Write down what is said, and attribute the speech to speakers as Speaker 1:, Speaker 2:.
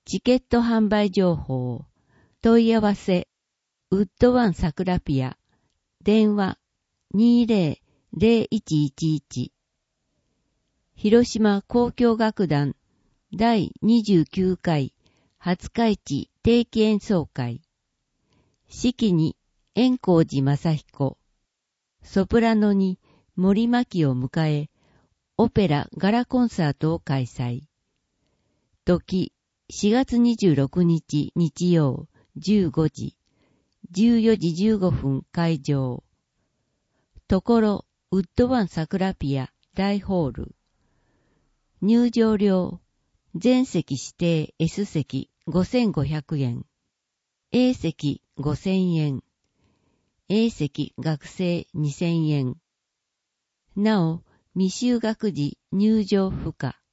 Speaker 1: チケット販売情報。問い合わせ。ウッドワン桜ピア。電話。20-0111。広島交響楽団第29回廿日市定期演奏会。指揮に円光寺正彦。ソプラノに森牧を迎え、オペラガラコンサートを開催。時4月26日日曜15時、14時15分会場。ところウッドワン桜ピア大ホール。入場料、全席指定 S 席5500円。A 席5000円。A 席学生2000円。なお、未就学時入場不可。